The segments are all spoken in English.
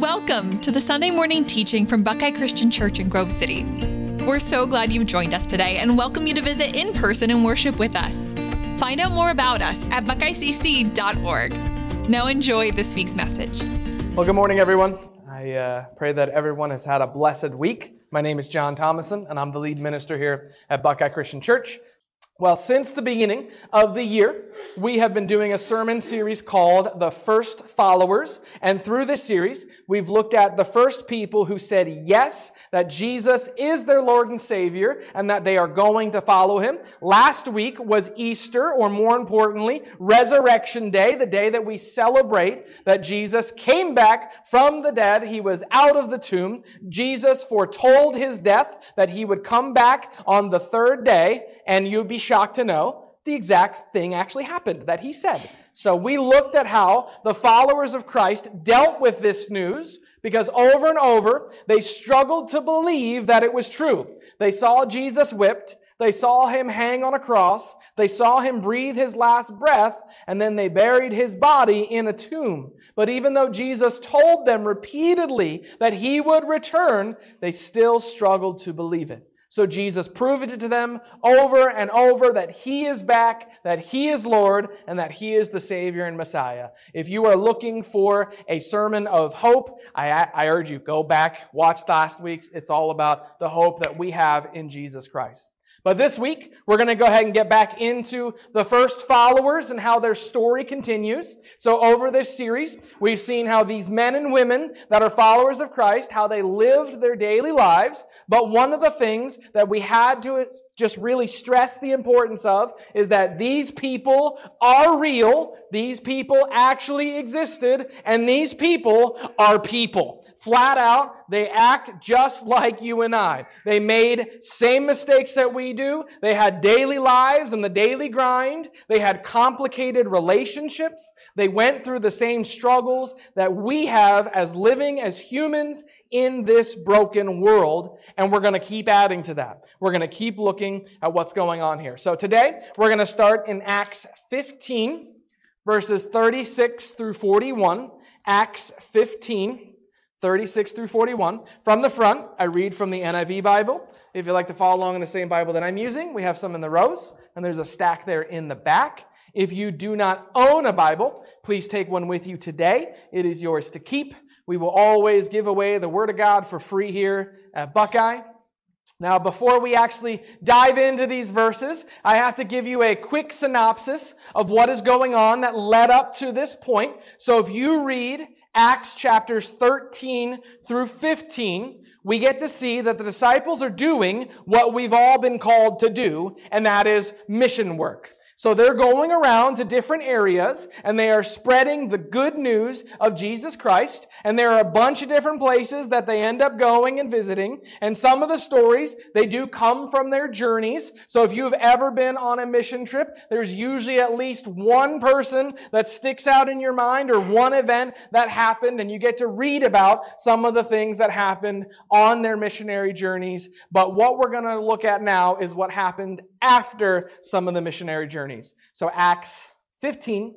Welcome to the Sunday morning teaching from Buckeye Christian Church in Grove City. We're so glad you've joined us today and welcome you to visit in person and worship with us. Find out more about us at buckeyecc.org. Now enjoy this week's message. Well, good morning, everyone. I pray that everyone has had a blessed week. My name is John Thomason, and I'm the lead minister here at Buckeye Christian Church. Well, since the beginning of the year, we have been doing a sermon series called The First Followers. And through this series, we've looked at the first people who said yes, that Jesus is their Lord and Savior, and that they are going to follow Him. Last week was Easter, or more importantly, Resurrection Day, the day that we celebrate that Jesus came back from the dead. He was out of the tomb. Jesus foretold His death, that He would come back on the third day, and you'd be shocked to know the exact thing actually happened that He said. So we looked at how the followers of Christ dealt with this news, because over and over, they struggled to believe that it was true. They saw Jesus whipped, they saw Him hang on a cross, they saw Him breathe His last breath, and then they buried His body in a tomb. But even though Jesus told them repeatedly that He would return, they still struggled to believe it. So Jesus proved it to them over and over that He is back, that He is Lord, and that He is the Savior and Messiah. If you are looking for a sermon of hope, I urge you, go back, watch last week's. It's all about the hope that we have in Jesus Christ. But this week, we're going to go ahead and get back into the first followers and how their story continues. So over this series, we've seen how these men and women that are followers of Christ, how they lived their daily lives. But one of the things that we had to just really stress the importance of is that these people are real, these people actually existed, and these people are people. Flat out, they act just like you and I. They made same mistakes that we do. They had daily lives and the daily grind. They had complicated relationships. They went through the same struggles that we have as living as humans in this broken world, and we're going to keep adding to that. We're going to keep looking at what's going on here. So today, we're going to start in Acts 15, verses 36 through 41. Acts 15, 36 through 41. From the front, I read from the NIV Bible. If you'd like to follow along in the same Bible that I'm using, we have some in the rows, and there's a stack there in the back. If you do not own a Bible, please take one with you today. It is yours to keep. We will always give away the Word of God for free here at Buckeye. Now, before we actually dive into these verses, I have to give you a quick synopsis of what is going on that led up to this point. So if you read Acts chapters 13 through 15, we get to see that the disciples are doing what we've all been called to do, and that is mission work. So they're going around to different areas, and they are spreading the good news of Jesus Christ, and there are a bunch of different places that they end up going and visiting, and some of the stories, they do come from their journeys. So if you've ever been on a mission trip, there's usually at least one person that sticks out in your mind, or one event that happened, and you get to read about some of the things that happened on their missionary journeys. But what we're going to look at now is what happened after some of the missionary journeys. So Acts 15,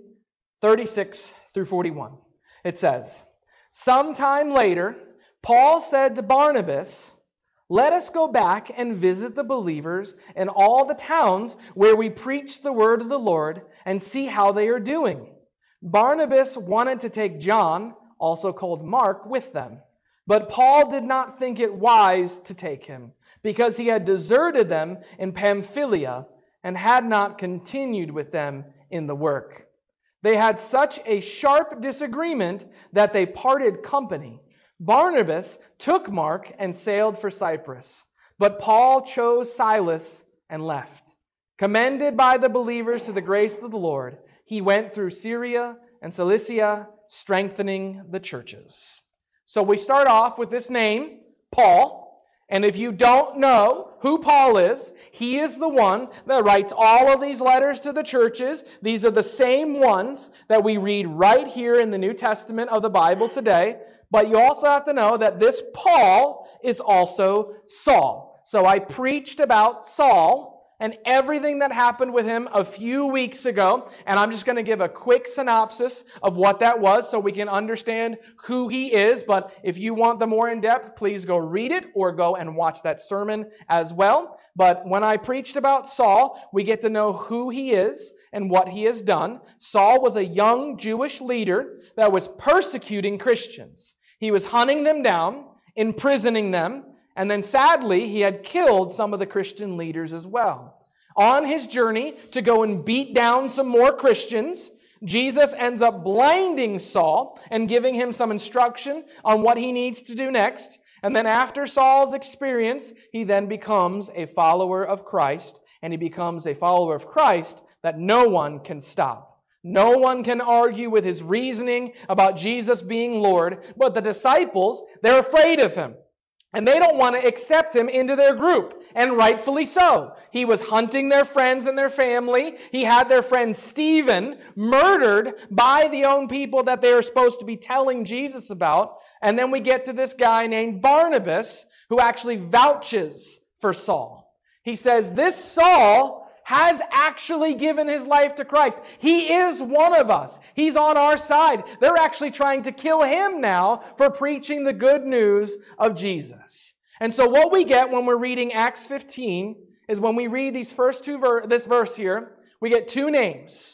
36 through 41. It says, "Sometime later, Paul said to Barnabas, 'Let us go back and visit the believers in all the towns where we preach the word of the Lord and see how they are doing.' Barnabas wanted to take John, also called Mark, with them. But Paul did not think it wise to take him, because he had deserted them in Pamphylia and had not continued with them in the work. They had such a sharp disagreement that they parted company. Barnabas took Mark and sailed for Cyprus, but Paul chose Silas and left. Commended by the believers to the grace of the Lord, he went through Syria and Cilicia, strengthening the churches." So we start off with this name, Paul. And if you don't know who Paul is, he is the one that writes all of these letters to the churches. These are the same ones that we read right here in the New Testament of the Bible today. But you also have to know that this Paul is also Saul. So I preached about Saul and everything that happened with him a few weeks ago. And I'm just going to give a quick synopsis of what that was so we can understand who he is. But if you want the more in-depth, please go read it or go and watch that sermon as well. But when I preached about Saul, we get to know who he is and what he has done. Saul was a young Jewish leader that was persecuting Christians. He was hunting them down, imprisoning them, and then sadly, he had killed some of the Christian leaders as well. On his journey to go and beat down some more Christians, Jesus ends up blinding Saul and giving him some instruction on what he needs to do next. And then after Saul's experience, he then becomes a follower of Christ, and he becomes a follower of Christ that no one can stop. No one can argue with his reasoning about Jesus being Lord, but the disciples, they're afraid of him. And they don't want to accept him into their group, and rightfully so. He was hunting their friends and their family. He had their friend Stephen murdered by the own people that they are supposed to be telling Jesus about. And then we get to this guy named Barnabas, who actually vouches for Saul. He says, this Saul has actually given his life to Christ. He is one of us. He's on our side. They're actually trying to kill him now for preaching the good news of Jesus. And so what we get when we're reading Acts 15 is when we read these first this verse here, we get two names,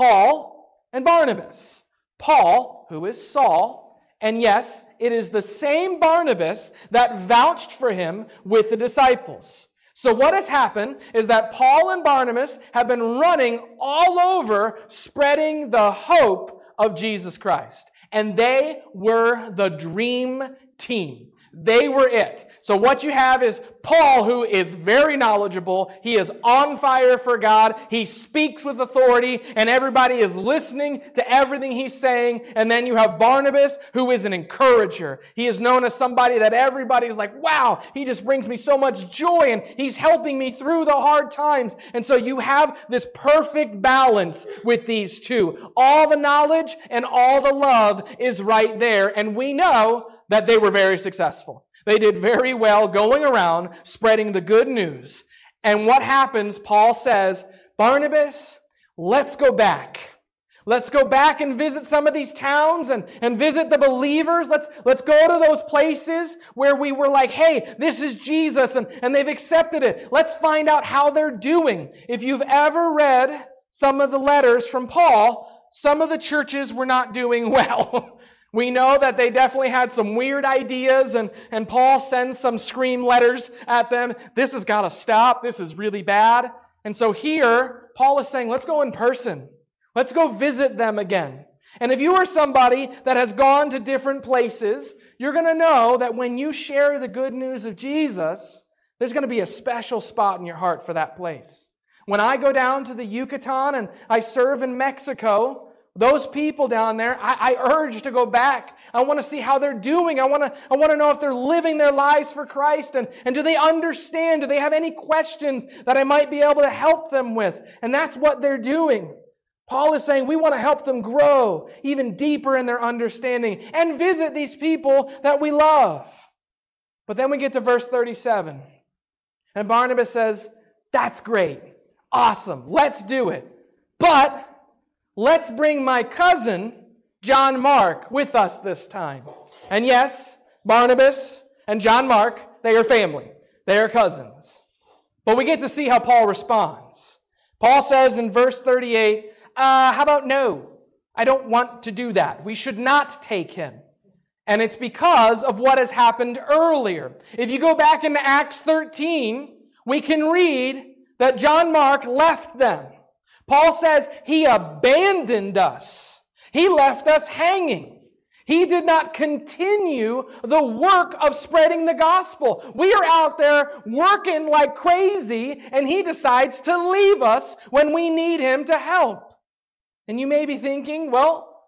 Paul and Barnabas. Paul, who is Saul, and yes, it is the same Barnabas that vouched for him with the disciples. So what has happened is that Paul and Barnabas have been running all over spreading the hope of Jesus Christ. And they were the dream team. They were it. So what you have is Paul, who is very knowledgeable. He is on fire for God. He speaks with authority, and everybody is listening to everything he's saying. And then you have Barnabas, who is an encourager. He is known as somebody that everybody's like, wow, he just brings me so much joy, and he's helping me through the hard times. And so you have this perfect balance with these two. All the knowledge and all the love is right there, and we know that they were very successful. They did very well going around spreading the good news. And what happens, Paul says, Barnabas, let's go back. Let's go back and visit some of these towns and visit the believers. Let's go to those places where we were like, hey, this is Jesus, and they've accepted it. Let's find out how they're doing. If you've ever read some of the letters from Paul, some of the churches were not doing well. We know that they definitely had some weird ideas, and Paul sends some scream letters at them. This has got to stop. This is really bad. And so here, Paul is saying, let's go in person. Let's go visit them again. And if you are somebody that has gone to different places, you're going to know that when you share the good news of Jesus, there's going to be a special spot in your heart for that place. When I go down to the Yucatan and I serve in Mexico, those people down there, I urge to go back. I want to see how they're doing. I want to know if they're living their lives for Christ. And do they understand? Do they have any questions that I might be able to help them with? And that's what they're doing. Paul is saying we want to help them grow even deeper in their understanding and visit these people that we love. But then we get to verse 37. And Barnabas says, that's great. Awesome. Let's do it. But let's bring my cousin, John Mark, with us this time. And yes, Barnabas and John Mark, they are family. They are cousins. But we get to see how Paul responds. Paul says in verse 38, how about no? I don't want to do that. We should not take him. And it's because of what has happened earlier. If you go back into Acts 13, we can read that John Mark left them. Paul says he abandoned us. He left us hanging. He did not continue the work of spreading the gospel. We are out there working like crazy, and he decides to leave us when we need him to help. And you may be thinking, well,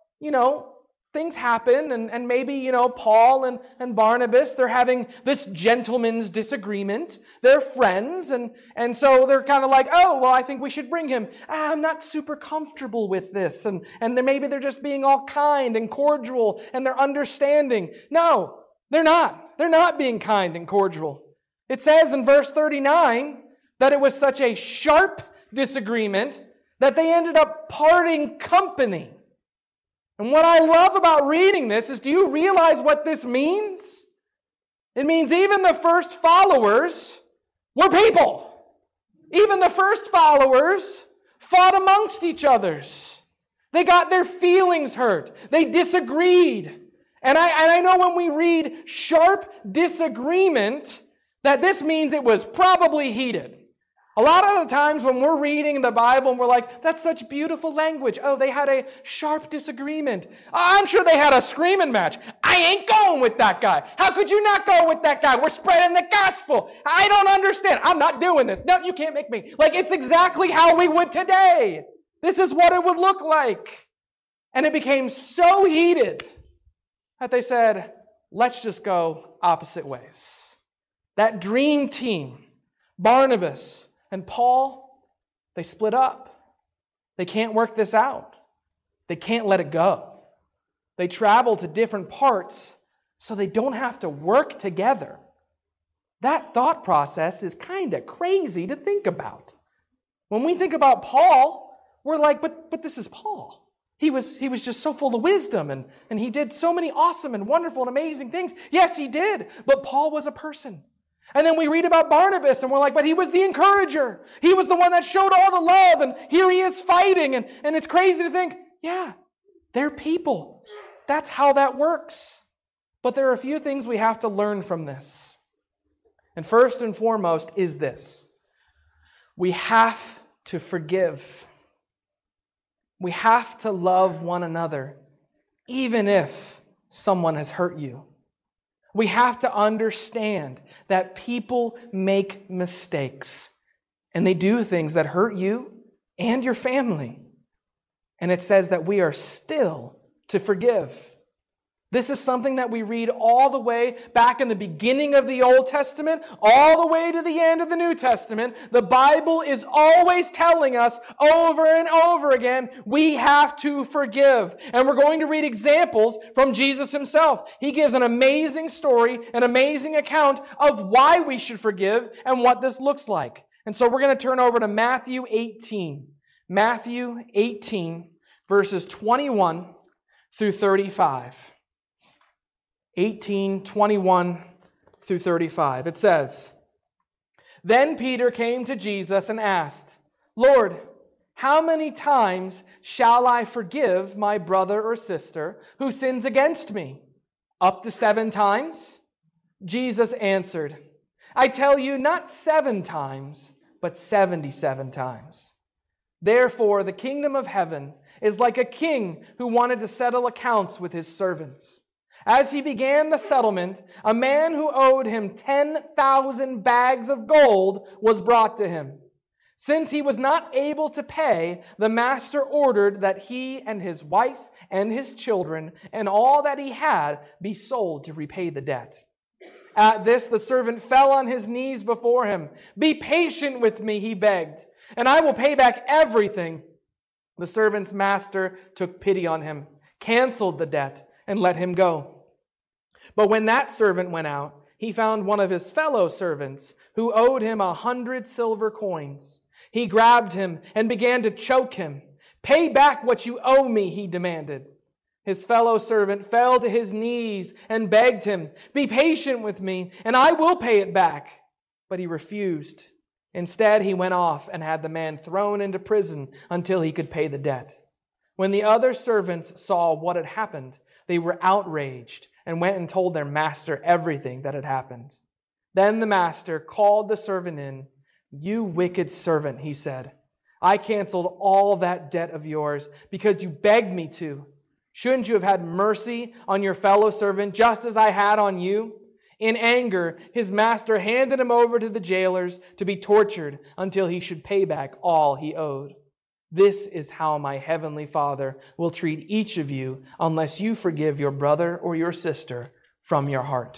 things happen, and maybe, Paul and Barnabas, they're having this gentleman's disagreement. They're friends, and so they're kind of like, oh, well, I think we should bring him. I'm not super comfortable with this, and maybe they're just being all kind and cordial, and they're understanding. No, they're not. They're not being kind and cordial. It says in verse 39 that it was such a sharp disagreement that they ended up parting company. And what I love about reading this is, do you realize what this means? It means even the first followers were people. Even the first followers fought amongst each others. They got their feelings hurt. They disagreed. And I know when we read sharp disagreement, that this means it was probably heated. A lot of the times when we're reading the Bible and we're like, that's such beautiful language. Oh, they had a sharp disagreement. I'm sure they had a screaming match. I ain't going with that guy. How could you not go with that guy? We're spreading the gospel. I don't understand. I'm not doing this. No, you can't make me. Like, it's exactly how we would today. This is what it would look like. And it became so heated that they said, let's just go opposite ways. That dream team, Barnabas and Paul, they split up. They can't work this out. They can't let it go. They travel to different parts so they don't have to work together. That thought process is kind of crazy to think about. When we think about Paul, we're like, but this is Paul. He was just so full of wisdom and he did so many awesome and wonderful and amazing things. Yes, he did, but Paul was a person. And then we read about Barnabas and we're like, but he was the encourager. He was the one that showed all the love, and here he is fighting. And it's crazy to think, yeah, they're people. That's how that works. But there are a few things we have to learn from this. And first and foremost is this: we have to forgive. We have to love one another, even if someone has hurt you. We have to understand that people make mistakes, and they do things that hurt you and your family. And it says that we are still to forgive. This is something that we read all the way back in the beginning of the Old Testament, all the way to the end of the New Testament. The Bible is always telling us over and over again, we have to forgive. And we're going to read examples from Jesus himself. He gives an amazing story, an amazing account of why we should forgive and what this looks like. And so we're going to turn over to Matthew 18. Matthew 18, verses 21 through 35. 18:21 through 35. It says, "Then Peter came to Jesus and asked, 'Lord, how many times shall I forgive my brother or sister who sins against me? Up to 7 times?' Jesus answered, 'I tell you, not 7 times, but 77 times. Therefore, the kingdom of heaven is like a king who wanted to settle accounts with his servants. As he began the settlement, a man who owed him 10,000 bags of gold was brought to him. Since he was not able to pay, the master ordered that he and his wife and his children and all that he had be sold to repay the debt. At this, the servant fell on his knees before him. 'Be patient with me,' he begged, 'and I will pay back everything.' The servant's master took pity on him, canceled the debt, and let him go. But when that servant went out, he found one of his fellow servants who owed him 100 silver coins. He grabbed him and began to choke him. 'Pay back what you owe me,' he demanded. His fellow servant fell to his knees and begged him, 'Be patient with me, and I will pay it back.' But he refused. Instead, he went off and had the man thrown into prison until he could pay the debt. When the other servants saw what had happened, they were outraged and went and told their master everything that had happened. Then the master called the servant in. 'You wicked servant,' he said, 'I canceled all that debt of yours because you begged me to. Shouldn't you have had mercy on your fellow servant just as I had on you?' In anger, his master handed him over to the jailers to be tortured until he should pay back all he owed. This is how my heavenly Father will treat each of you unless you forgive your brother or your sister from your heart."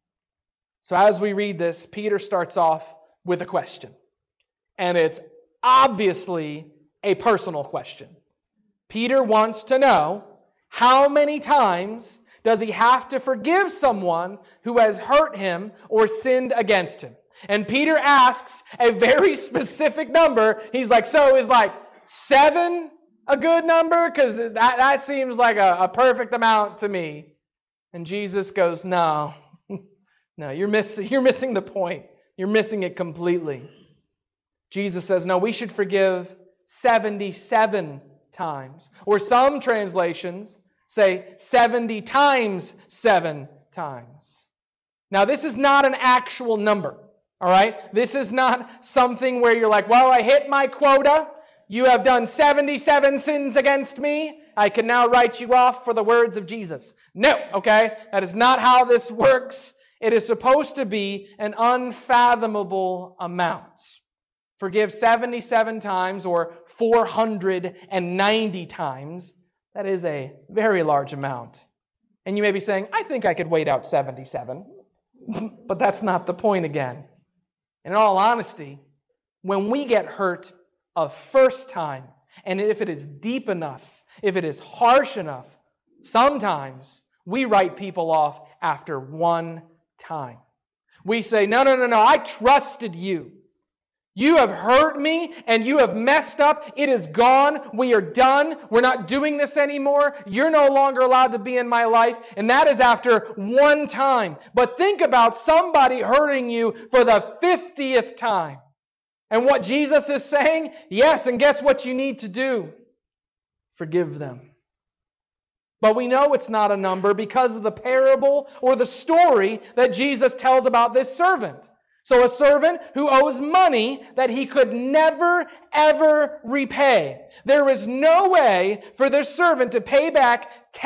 So as we read this, Peter starts off with a question. And it's obviously a personal question. Peter wants to know, how many times does he have to forgive someone who has hurt him or sinned against him? And Peter asks a very specific number. He's like, so is like 7 a good number? Because that seems like a perfect amount to me. And Jesus goes, no, you're missing the point. You're missing it completely. Jesus says, no, we should forgive 77 times. Or some translations say 70 times 7 times. Now, this is not an actual number, all right? This is not something where you're like, well, I hit my quota. You have done 77 sins against me. I can now write you off for the words of Jesus. No, okay? That is not how this works. It is supposed to be an unfathomable amount. Forgive 77 times or 490 times. That is a very large amount. And you may be saying, I think I could wait out 77. But that's not the point again. In all honesty, when we get hurt a first time, and if it is deep enough, if it is harsh enough, sometimes we write people off after one time. We say, no, I trusted you. You have hurt me and you have messed up. It is gone. We are done. We're not doing this anymore. You're no longer allowed to be in my life. And that is after one time. But think about somebody hurting you for the 50th time. And what Jesus is saying, yes, and guess what you need to do? Forgive them. But we know it's not a number because of the parable or the story that Jesus tells about this servant. So a servant who owes money that he could never, ever repay. There is no way for this servant to pay back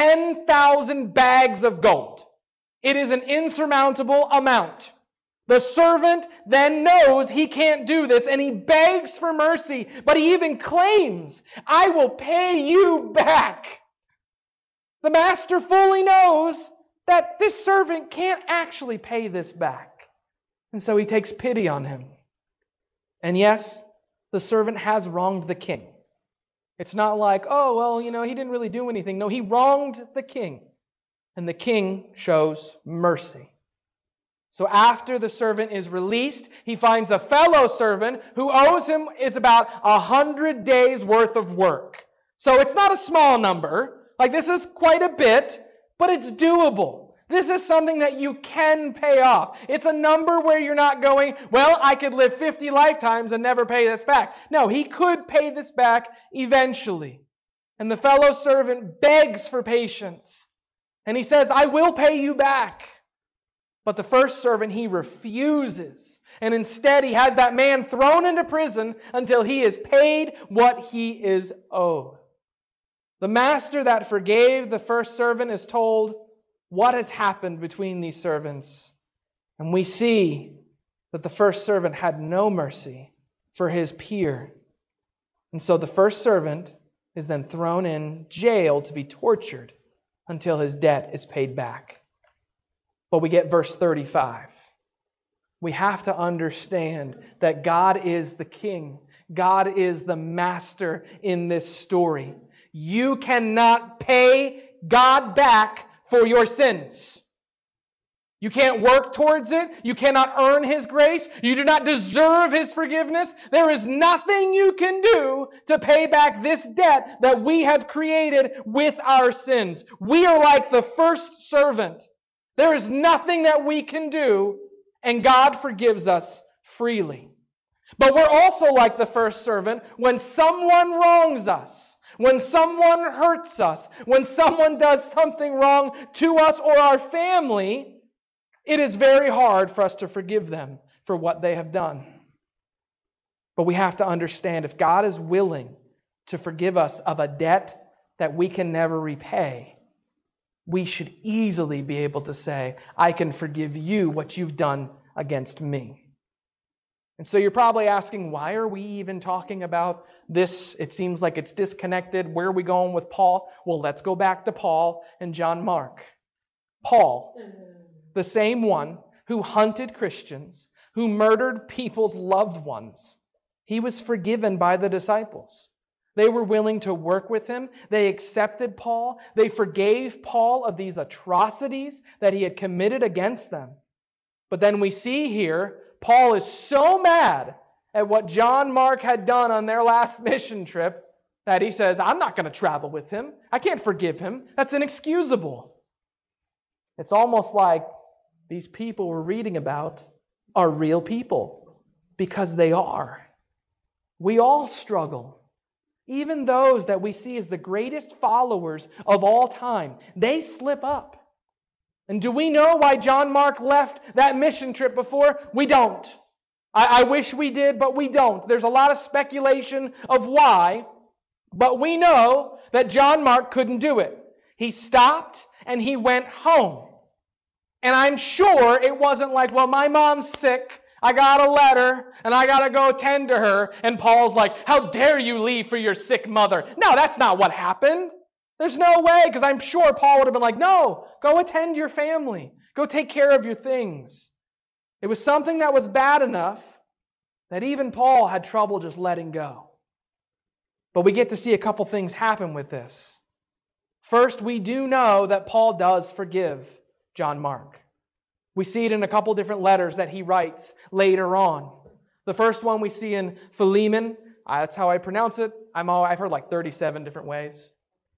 10,000 bags of gold. It is an insurmountable amount. The servant then knows he can't do this and he begs for mercy, but he even claims, I will pay you back. The master fully knows that this servant can't actually pay this back. And so he takes pity on him. And yes, the servant has wronged the king. It's not like, oh, well, he didn't really do anything. No, he wronged the king. And the king shows mercy. So after the servant is released, he finds a fellow servant who owes him, it's about 100 days worth of work. So it's not a small number. Like this is quite a bit, but it's doable. This is something that you can pay off. It's a number where you're not going, well, I could live 50 lifetimes and never pay this back. No, he could pay this back eventually. And the fellow servant begs for patience. And he says, I will pay you back. But the first servant, he refuses. And instead, he has that man thrown into prison until he is paid what he is owed. The master that forgave the first servant is told what has happened between these servants. And we see that the first servant had no mercy for his peer. And so the first servant is then thrown in jail to be tortured until his debt is paid back. But we get verse 35. We have to understand that God is the king. God is the master in this story. You cannot pay God back for your sins. You can't work towards it. You cannot earn His grace. You do not deserve His forgiveness. There is nothing you can do to pay back this debt that we have created with our sins. We are like the first servant. There is nothing that we can do, and God forgives us freely. But we're also like the first servant when someone wrongs us. When someone hurts us, when someone does something wrong to us or our family, it is very hard for us to forgive them for what they have done. But we have to understand if God is willing to forgive us of a debt that we can never repay, we should easily be able to say, I can forgive you what you've done against me. And so you're probably asking, why are we even talking about this? It seems like it's disconnected. Where are we going with Paul? Well, let's go back to Paul and John Mark. Paul, the same one who hunted Christians, who murdered people's loved ones, he was forgiven by the disciples. They were willing to work with him. They accepted Paul. They forgave Paul of these atrocities that he had committed against them. But then we see here, Paul is so mad at what John Mark had done on their last mission trip that he says, I'm not going to travel with him. I can't forgive him. That's inexcusable. It's almost like these people we're reading about are real people, because they are. We all struggle. Even those that we see as the greatest followers of all time, they slip up. And do we know why John Mark left that mission trip before? We don't. I wish we did, but we don't. There's a lot of speculation of why, but we know that John Mark couldn't do it. He stopped and he went home. And I'm sure it wasn't like, well, my mom's sick, I got a letter, and I got to go tend to her. And Paul's like, how dare you leave for your sick mother? No, that's not what happened. There's no way, because I'm sure Paul would have been like, no, go attend your family. Go take care of your things. It was something that was bad enough that even Paul had trouble just letting go. But we get to see a couple things happen with this. First, we do know that Paul does forgive John Mark. We see it in a couple different letters that he writes later on. The first one we see in Philemon. That's how I pronounce it. I've heard like 37 different ways.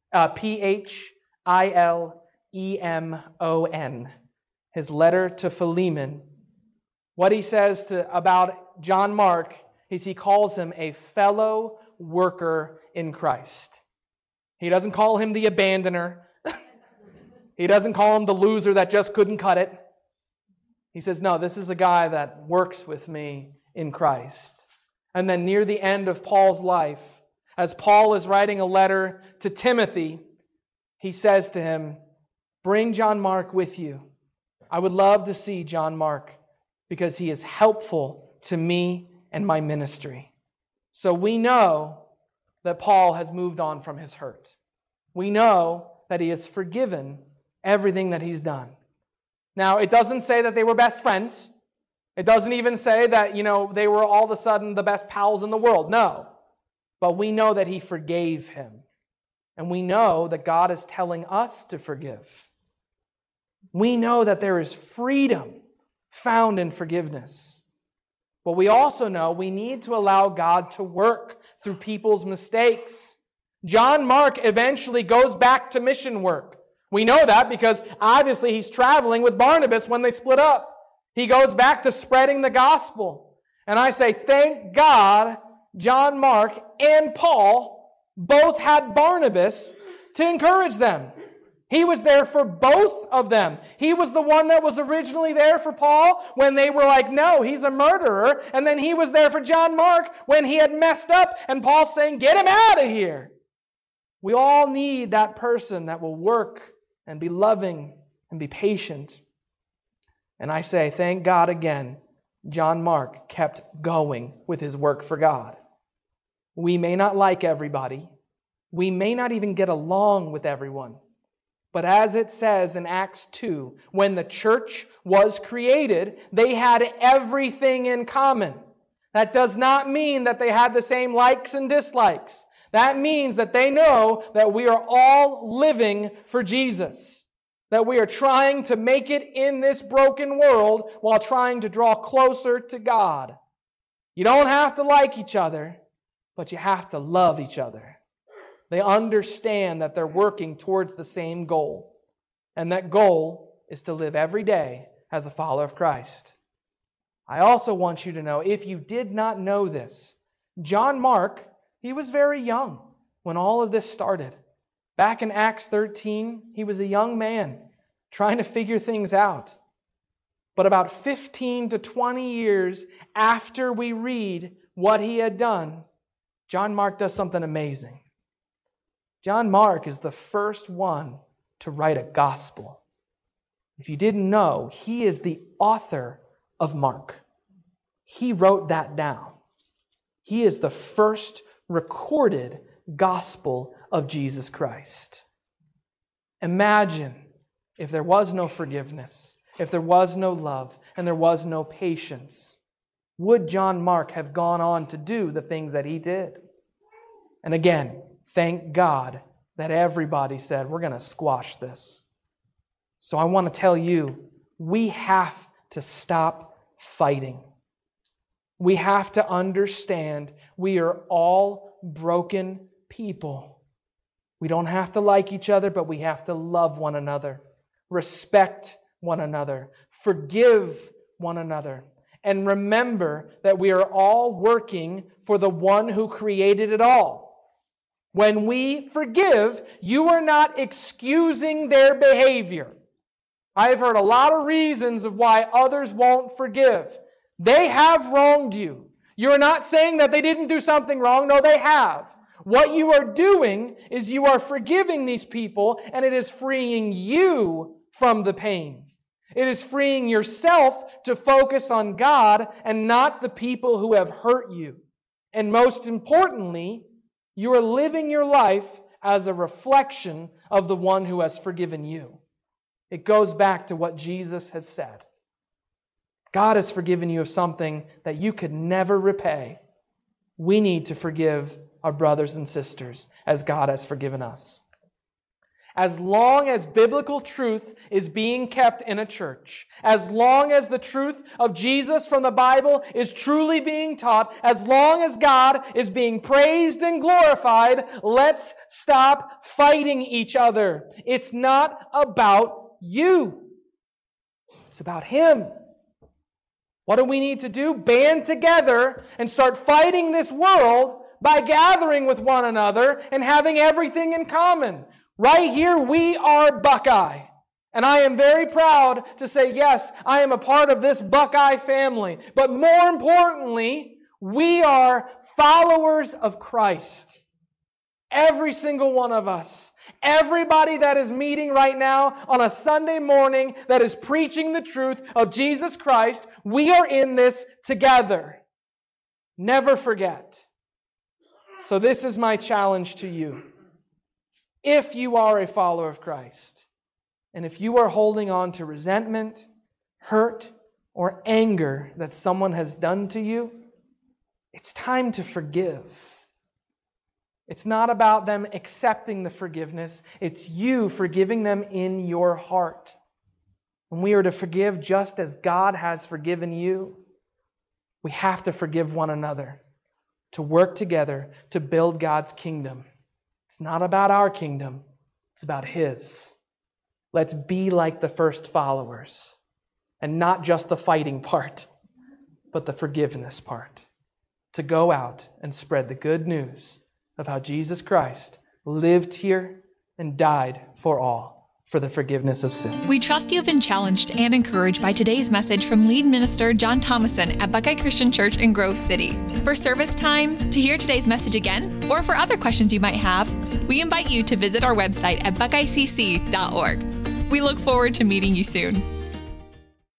Philemon. His letter to Philemon. What he says about John Mark is he calls him a fellow worker in Christ. He doesn't call him the abandoner. He doesn't call him the loser that just couldn't cut it. He says, no, this is a guy that works with me in Christ. And then near the end of Paul's life, as Paul is writing a letter to Timothy, he says to him, bring John Mark with you. I would love to see John Mark because he is helpful to me and my ministry. So we know that Paul has moved on from his hurt. We know that he has forgiven everything that he's done. Now, it doesn't say that they were best friends. It doesn't even say that, they were all of a sudden the best pals in the world. No. But we know that he forgave him. And we know that God is telling us to forgive. We know that there is freedom found in forgiveness. But we also know we need to allow God to work through people's mistakes. John Mark eventually goes back to mission work. We know that because obviously he's traveling with Barnabas when they split up. He goes back to spreading the gospel. And I say, thank God John Mark and Paul both had Barnabas to encourage them. He was there for both of them. He was the one that was originally there for Paul when they were like, no, he's a murderer. And then he was there for John Mark when he had messed up. And Paul's saying, get him out of here. We all need that person that will work and be loving and be patient. And I say, thank God again, John Mark kept going with his work for God. We may not like everybody. We may not even get along with everyone. But as it says in Acts 2, when the church was created, they had everything in common. That does not mean that they had the same likes and dislikes. That means that they know that we are all living for Jesus. That we are trying to make it in this broken world while trying to draw closer to God. You don't have to like each other, but you have to love each other. They understand that they're working towards the same goal. And that goal is to live every day as a follower of Christ. I also want you to know, if you did not know this, John Mark, he was very young when all of this started. Back in Acts 13, he was a young man trying to figure things out. But about 15 to 20 years after we read what he had done, John Mark does something amazing. John Mark is the first one to write a gospel. If you didn't know, he is the author of Mark. He wrote that down. He is the first recorded gospel of Jesus Christ. Imagine if there was no forgiveness, if there was no love, and there was no patience. Would John Mark have gone on to do the things that he did? And again, thank God that everybody said, we're going to squash this. So I want to tell you, we have to stop fighting. We have to understand we are all broken people. We don't have to like each other, but we have to love one another, respect one another, forgive one another, and remember that we are all working for the one who created it all. When we forgive, you are not excusing their behavior. I have heard a lot of reasons of why others won't forgive. They have wronged you. You're not saying that they didn't do something wrong. No, they have. What you are doing is you are forgiving these people, and it is freeing you from the pain. It is freeing yourself to focus on God and not the people who have hurt you. And most importantly, you are living your life as a reflection of the one who has forgiven you. It goes back to what Jesus has said. God has forgiven you of something that you could never repay. We need to forgive our brothers and sisters as God has forgiven us. As long as biblical truth is being kept in a church, as long as the truth of Jesus from the Bible is truly being taught, as long as God is being praised and glorified, let's stop fighting each other. It's not about you. It's about Him. What do we need to do? Band together and start fighting this world by gathering with one another and having everything in common. Right here, we are Buckeye. And I am very proud to say, yes, I am a part of this Buckeye family. But more importantly, we are followers of Christ. Every single one of us. Everybody that is meeting right now on a Sunday morning that is preaching the truth of Jesus Christ, we are in this together. Never forget. So this is my challenge to you. If you are a follower of Christ, and if you are holding on to resentment, hurt, or anger that someone has done to you, it's time to forgive. It's not about them accepting the forgiveness. It's you forgiving them in your heart. And we are to forgive just as God has forgiven you. We have to forgive one another, to work together to build God's kingdom. It's not about our kingdom. It's about His. Let's be like the first followers. And not just the fighting part, but the forgiveness part. To go out and spread the good news of how Jesus Christ lived here and died for all, for the forgiveness of sins. We trust you have been challenged and encouraged by today's message from lead minister John Thomason at Buckeye Christian Church in Grove City. For service times, to hear today's message again, or for other questions you might have, we invite you to visit our website at buckeyecc.org. We look forward to meeting you soon.